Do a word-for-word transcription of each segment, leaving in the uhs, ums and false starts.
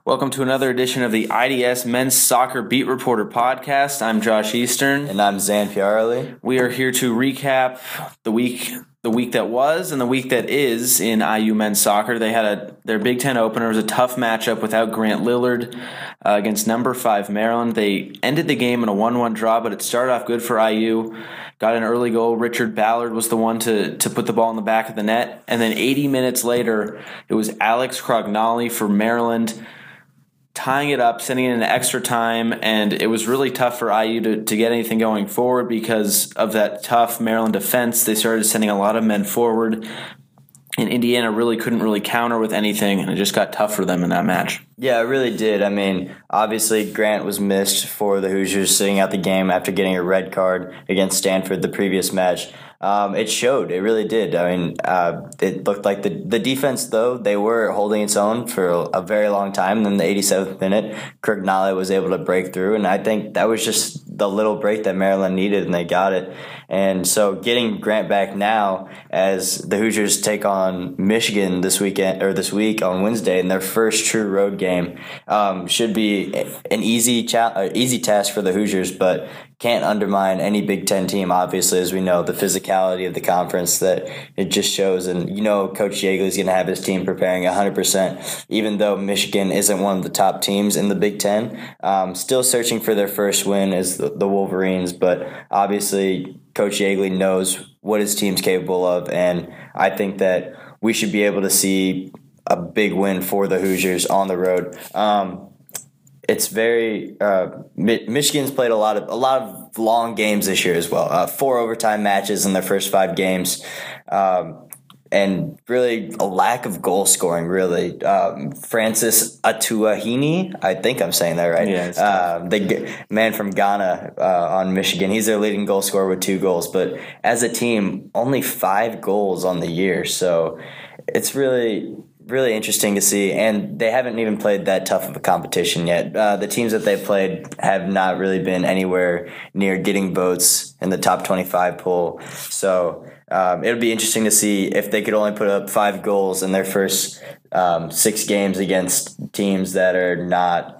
Welcome to another edition of the I D S Men's Soccer Beat Reporter podcast. I'm Josh Eastern. And I'm Zan Piarli. We are here to recap the week the week that was and the week that is in I U men's soccer. They had a their Big Ten opener. It was a tough matchup without Grant Lillard uh, against number five Maryland. They ended the game in a one one draw, but it started off good for I U. Got an early goal. Richard Ballard was the one to, to put the ball in the back of the net. And then eighty minutes later, it was Alex Crognali for Maryland tying it up, sending it into extra time, and it was really tough for I U to, to get anything going forward because of that tough Maryland defense. They started sending a lot of men forward, and Indiana really couldn't really counter with anything, and it just got tough for them in that match. Yeah, it really did. I mean, obviously Grant was missed for the Hoosiers sitting out the game after getting a red card against Stanford the previous match. Um, it showed. It really did. I mean, uh, it looked like the the defense, though, they were holding its own for a, a very long time. And then the eighty-seventh minute, Crognali was able to break through. And I think that was just the little break that Maryland needed, and they got it. And so getting Grant back now as the Hoosiers take on Michigan this weekend or this week on Wednesday in their first true road game um, should be an easy cha- easy task for the Hoosiers, but can't undermine any Big Ten team, obviously, as we know, the physicality of the conference that it just shows. And, you know, Coach Yeagley is going to have his team preparing one hundred percent, even though Michigan isn't one of the top teams in the Big Ten. Um, still searching for their first win is the, the Wolverines, but obviously Coach Yeagley knows what his team's capable of, and I think that we should be able to see a big win for the Hoosiers on the road. Um, It's very uh, Mi- Michigan's played a lot of a lot of long games this year as well. Uh, four overtime matches in their first five games, um, and really a lack of goal scoring. Really, um, Francis Atuahini, I think I'm saying that right. Yeah, uh, the g- man from Ghana uh, on Michigan. He's their leading goal scorer with two goals. But as a team, only five goals on the year. So it's really. Really interesting to see, and they haven't even played that tough of a competition yet. Uh, the teams that they've played have not really been anywhere near getting votes in the top twenty-five poll. So um, it would be interesting to see if they could only put up five goals in their first um, six games against teams that are not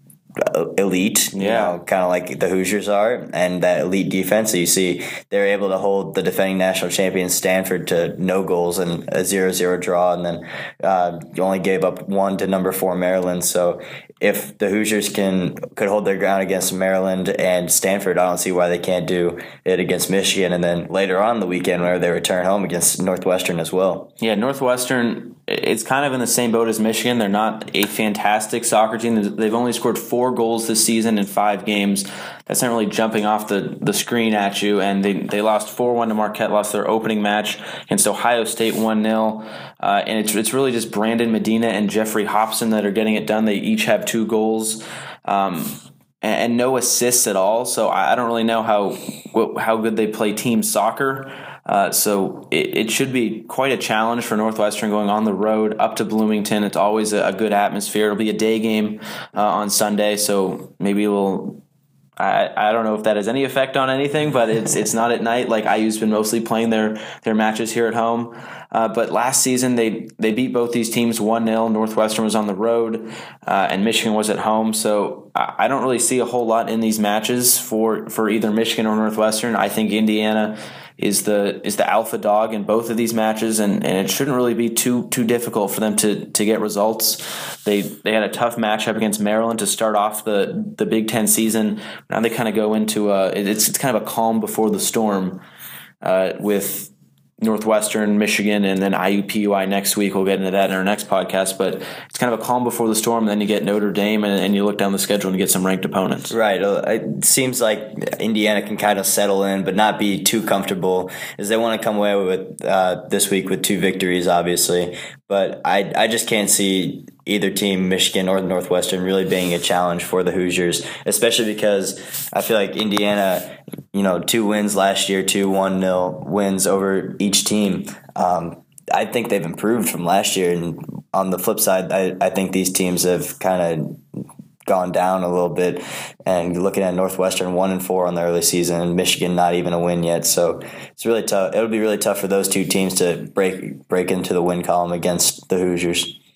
elite, you yeah. know, kind of like the Hoosiers are, and that elite defense. So you see they're able to hold the defending national champion Stanford to no goals and a zero zero draw, and then uh, you only gave up one to number four Maryland. So if the Hoosiers can could hold their ground against Maryland and Stanford, I don't see why they can't do it against Michigan, and then later on the weekend whenever they return home against Northwestern as well. Yeah, Northwestern, it's kind of in the same boat as Michigan. They're not a fantastic soccer team. They've only scored four goals this season in five games. That's not really jumping off the, the screen at you. And they, they lost four one to Marquette, lost their opening match against Ohio State one nil. Uh, and it's it's really just Brandon Medina and Jeffrey Hobson that are getting it done. They each have two goals. Um, and, and no assists at all. So I, I don't really know how how good they play team soccer. Uh, so it, it should be quite a challenge for Northwestern going on the road up to Bloomington. It's always a, a good atmosphere. It'll be a day game uh, on Sunday, so maybe we'll. I, I don't know if that has any effect on anything, but it's it's not at night. Like I U's been mostly playing their their matches here at home. Uh, but last season they they beat both these teams one nil. Northwestern was on the road, uh, and Michigan was at home. So I, I don't really see a whole lot in these matches for for either Michigan or Northwestern. I think Indiana is the is the alpha dog in both of these matches, and, and it shouldn't really be too too difficult for them to to get results. They they had a tough matchup against Maryland to start off the, the Big Ten season. Now they kind of go into a it's it's kind of a calm before the storm uh, with Northwestern, Michigan, and then I U P U I next week. We'll get into that in our next podcast, but it's kind of a calm before the storm, and then you get Notre Dame, and, and you look down the schedule and you get some ranked opponents. Right. It seems like Indiana can kind of settle in but not be too comfortable, as they want to come away with uh, this week with two victories, obviously. But I, I just can't see either team, Michigan or Northwestern, really being a challenge for the Hoosiers, especially because I feel like Indiana, you know, two wins last year, two one nil wins over each team. Um, I think they've improved from last year. And on the flip side, I, I think these teams have kind of gone down a little bit. And you're looking at Northwestern one and four on the early season, and Michigan not even a win yet. So it's really tough. It would be really tough for those two teams to break break into the win column against the Hoosiers.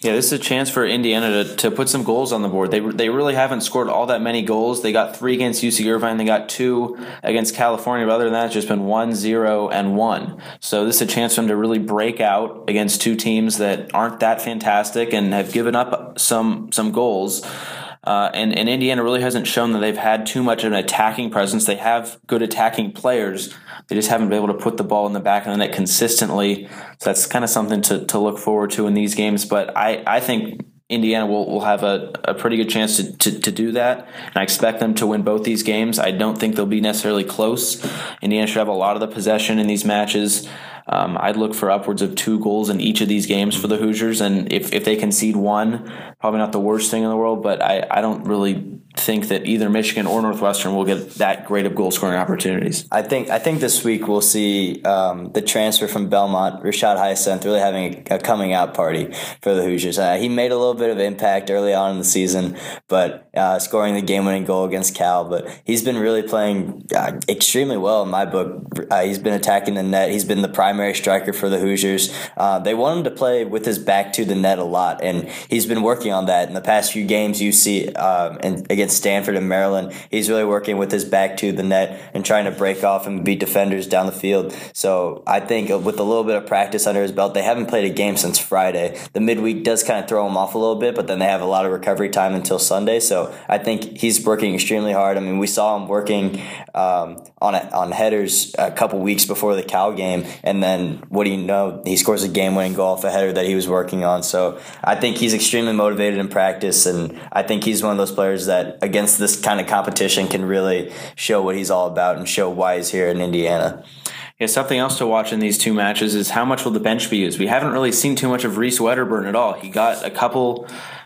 Yeah, this is a chance for Indiana to, to put some goals on the board. They they really haven't scored all that many goals. They got three against U C Irvine. They got two against California. But other than that, it's just been one, zero, and one. So this is a chance for them to really break out against two teams that aren't that fantastic and have given up some some goals. Uh, and, and Indiana really hasn't shown that they've had too much of an attacking presence. They have good attacking players. They just haven't been able to put the ball in the back of the net consistently. So that's kind of something to, to look forward to in these games. But I, I think Indiana will, will have a, a pretty good chance to, to, to do that. And I expect them to win both these games. I don't think they'll be necessarily close. Indiana should have a lot of the possession in these matches. Um, I'd look for upwards of two goals in each of these games for the Hoosiers. And if, if they concede one, probably not the worst thing in the world, but I, I don't really think that either Michigan or Northwestern will get that great of goal scoring opportunities. I think I think this week we'll see um, the transfer from Belmont, Rashad Hyacinth, really having a, a coming out party for the Hoosiers. Uh, he made a little bit of impact early on in the season, but uh, scoring the game-winning goal against Cal. But he's been really playing uh, extremely well in my book. Uh, he's been attacking the net. He's been the primary striker for the Hoosiers. Uh, they want him to play with his back to the net a lot, and he's been working on that in the past few games. You see, um, and against Stanford and Maryland, he's really working with his back to the net and trying to break off and beat defenders down the field. So I think with a little bit of practice under his belt, they haven't played a game since Friday. The midweek does kind of throw him off a little bit, but then they have a lot of recovery time until Sunday. So I think he's working extremely hard. I mean, we saw him working um, on a, on headers a couple weeks before the Cal game, and then what do you know? He scores a game-winning goal off a header that he was working on. So I think he's extremely motivated in practice, and I think he's one of those players that against this kind of competition can really show what he's all about and show why he's here in Indiana. Yeah, something else to watch in these two matches is how much will the bench be used. We haven't really seen too much of Reese Wedderburn at all. He got a couple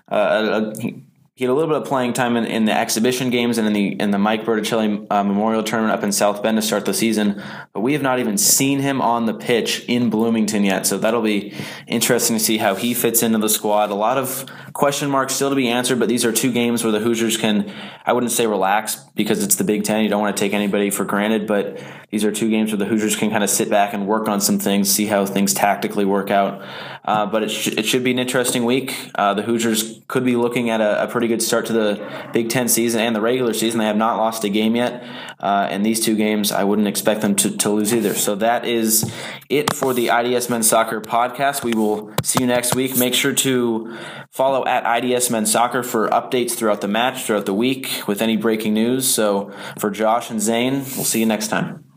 uh, – he, He had a little bit of playing time in, in the exhibition games and in the in the Mike Berticelli uh, Memorial Tournament up in South Bend to start the season. But we have not even seen him on the pitch in Bloomington yet, so that'll be interesting to see how he fits into the squad. A lot of question marks still to be answered, but these are two games where the Hoosiers can, I wouldn't say relax because it's the Big Ten. You don't want to take anybody for granted, but these are two games where the Hoosiers can kind of sit back and work on some things, see how things tactically work out. Uh, but it, sh- it should be an interesting week. Uh, the Hoosiers could be looking at a, a pretty good start to the Big Ten season and the regular season. They have not lost a game yet. Uh, and these two games, I wouldn't expect them to, to lose either. So that is it for the I D S Men's Soccer podcast. We will see you next week. Make sure to follow at I D S Men's Soccer for updates throughout the match, throughout the week with any breaking news. So for Josh and Zane, we'll see you next time.